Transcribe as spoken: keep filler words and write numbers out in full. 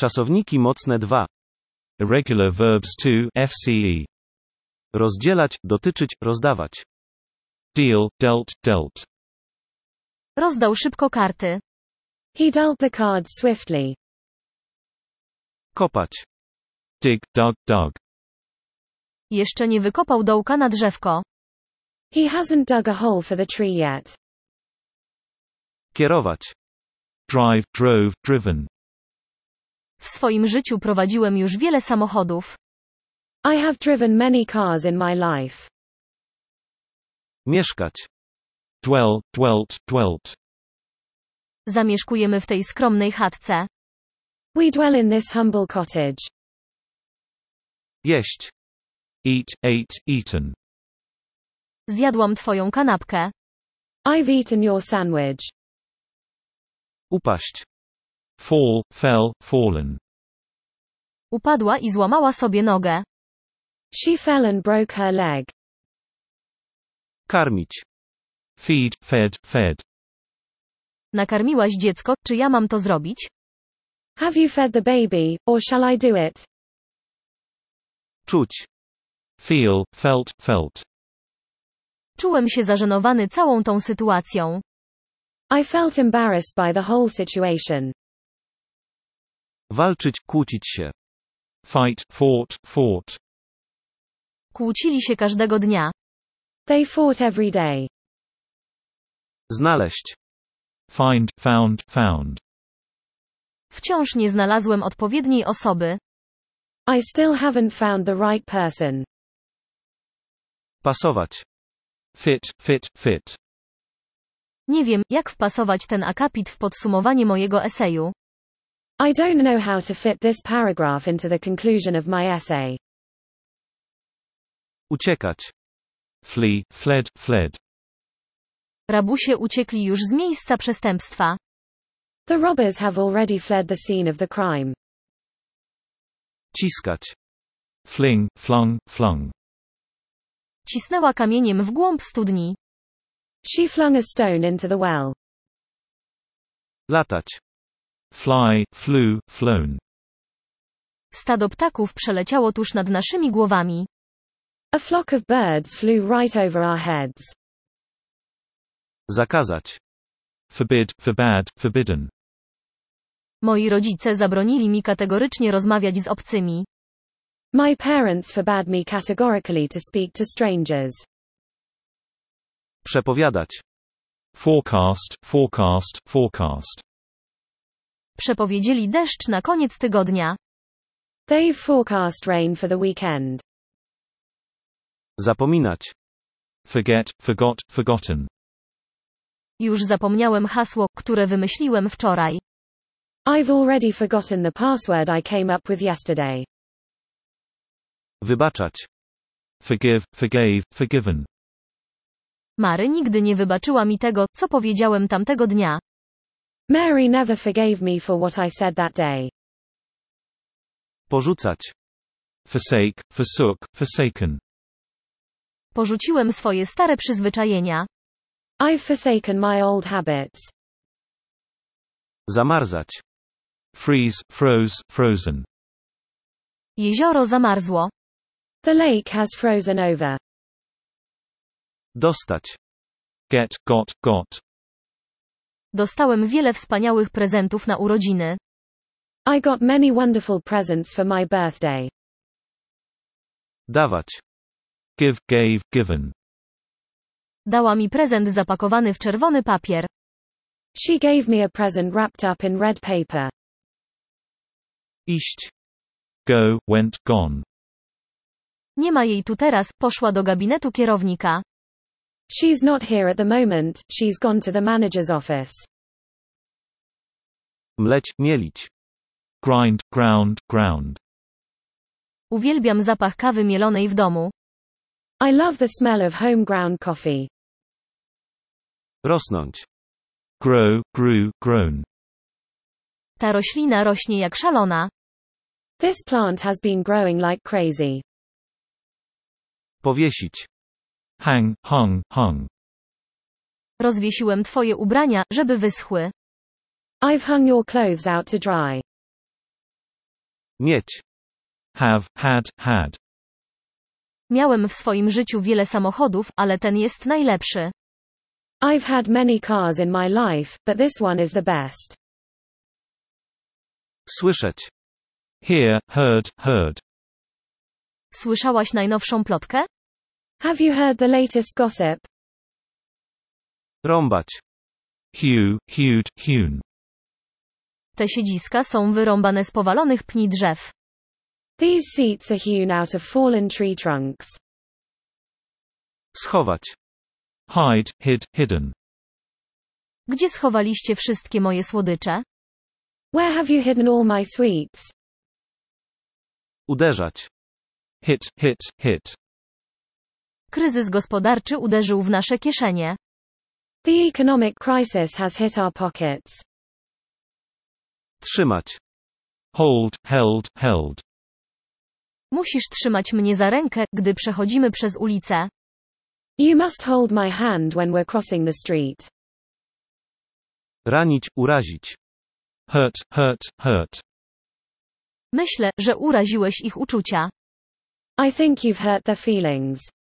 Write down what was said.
Czasowniki mocne dwa. Irregular verbs two, F C E. Rozdzielać, dotyczyć, rozdawać. Deal, dealt, dealt. Rozdał szybko karty. He dealt the cards swiftly. Kopać. Dig, dug, dug. Jeszcze nie wykopał dołka na drzewko. He hasn't dug a hole for the tree yet. Kierować. Drive, drove, driven. W swoim życiu prowadziłem już wiele samochodów. I have driven many cars in my life. Mieszkać. Dwell, dwelt, dwelt. Zamieszkujemy w tej skromnej chatce. We dwell in this humble cottage. Jeść. Eat, ate, eaten. Zjadłam twoją kanapkę. I've eaten your sandwich. Upaść. Fall, fell, fallen. Upadła i złamała sobie nogę. She fell and broke her leg. Karmić. Feed, fed, fed. Nakarmiłaś dziecko, czy ja mam to zrobić? Have you fed the baby, or shall I do it? Czuć. Feel, felt, felt. Czułem się zażenowany całą tą sytuacją. I felt embarrassed by the whole situation. Walczyć, kłócić się. Fight, fought, fought. Kłócili się każdego dnia. They fought every day. Znaleźć. Find, found, found. Wciąż nie znalazłem odpowiedniej osoby. I still haven't found the right person. Pasować. Fit, fit, fit. Nie wiem, jak wpasować ten akapit w podsumowanie mojego eseju. I don't know how to fit this paragraph into the conclusion of my essay. Uciekać. Flee, fled, fled. Rabusie uciekli już z miejsca przestępstwa. The robbers have already fled the scene of the crime. Ciskać. Fling, flung, flung. Cisnęła kamieniem w głąb studni. She flung a stone into the well. Latać. Fly, flew, flown. Stado ptaków przeleciało tuż nad naszymi głowami. A flock of birds flew right over our heads. Zakazać. Forbid, forbade, forbidden. Moi rodzice zabronili mi kategorycznie rozmawiać z obcymi. My parents forbade me categorically to speak to strangers. Przepowiadać. Forecast, forecast, forecast. Przepowiedzieli deszcz na koniec tygodnia. They've forecast rain for the weekend. Zapominać. Forget, forgot, forgotten. Już zapomniałem hasło, które wymyśliłem wczoraj. I've already forgotten the password I came up with yesterday. Wybaczać. Forgive, forgave, forgiven. Mary nigdy nie wybaczyła mi tego, co powiedziałem tamtego dnia. Mary never forgave me for what I said that day. Porzucać. Forsake, forsook, forsaken. Porzuciłem swoje stare przyzwyczajenia. I've forsaken my old habits. Zamarzać. Freeze, froze, frozen. Jezioro zamarzło. The lake has frozen over. Dostać. Get, got, got. Dostałem wiele wspaniałych prezentów na urodziny. I got many wonderful presents for my birthday. Dawać. Give, gave, given. Dała mi prezent zapakowany w czerwony papier. She gave me a present wrapped up in red paper. Iść. Go, went, gone. Nie ma jej tu teraz, poszła do gabinetu kierownika. She's not here at the moment, she's gone to the manager's office. Mleć, mielić. Grind, ground, ground. Uwielbiam zapach kawy mielonej w domu. I love the smell of home ground coffee. Rosnąć. Grow, grew, grown. Ta roślina rośnie jak szalona. This plant has been growing like crazy. Powiesić. Hang, hung, hung. Rozwiesiłem twoje ubrania, żeby wyschły. I've hung your clothes out to dry. Mieć. Have, had, had. Miałem w swoim życiu wiele samochodów, ale ten jest najlepszy. I've had many cars in my life, but this one is the best. Słyszeć. Hear, heard, heard. Słyszałaś najnowszą plotkę? Have you heard the latest gossip? Rąbać. Hew, hewed, hewn. Te siedziska są wyrąbane z powalonych pni drzew. These seats are hewn out of fallen tree trunks. Schować. Hide, hid, hidden. Gdzie schowaliście wszystkie moje słodycze? Where have you hidden all my sweets? Uderzać. Hit, hit, hit. Kryzys gospodarczy uderzył w nasze kieszenie. The economic crisis has hit our pockets. Trzymać. Hold, held, held. Musisz trzymać mnie za rękę, gdy przechodzimy przez ulicę. You must hold my hand when we're crossing the street. Ranić, urazić. Hurt, hurt, hurt. Myślę, że uraziłeś ich uczucia. I think you've hurt their feelings.